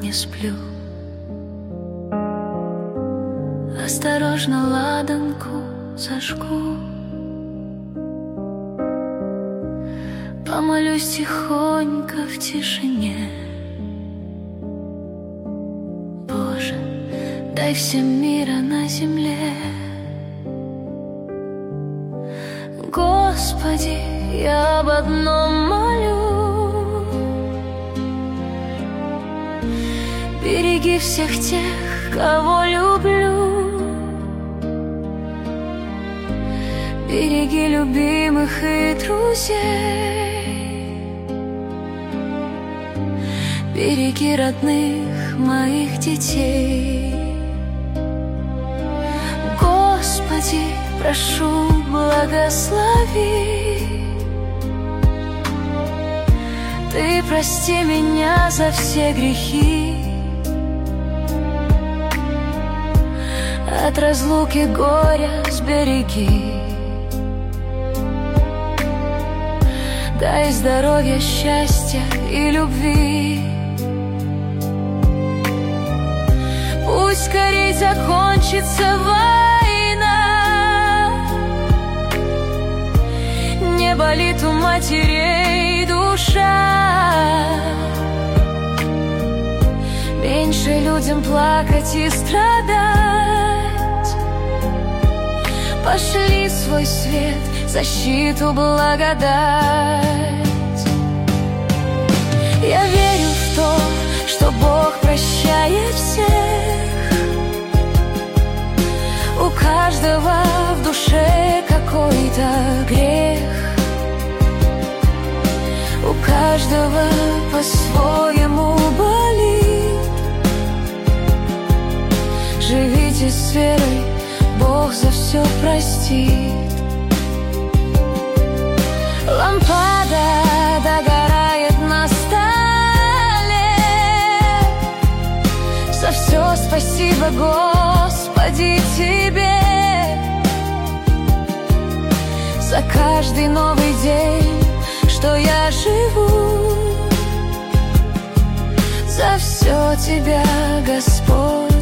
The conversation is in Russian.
не сплю. Осторожно ладанку зажгу, помолюсь тихонько в тишине. Боже, дай всем мира на земле. Господи, я об одном молю: береги всех тех, кого люблю. Береги любимых и друзей. Береги родных моих детей. Господи, прошу, благослови. Ты прости меня за все грехи. От разлуки горя сбереги. Дай здоровья, счастья и любви. Пусть скорей закончится война. Не болит у матерей душа. Меньше людям плакать и страдать. Пошли свой свет, защиту, благодать. Я верю в то, что Бог прощает всех. У каждого в душе какой-то грех. У каждого по-своему болит. Живите с верой, Бог за все простит. Лампада догорает на столе. За все спасибо, Господи, Тебе. За каждый новый день, что я живу. За все Тебя, Господь.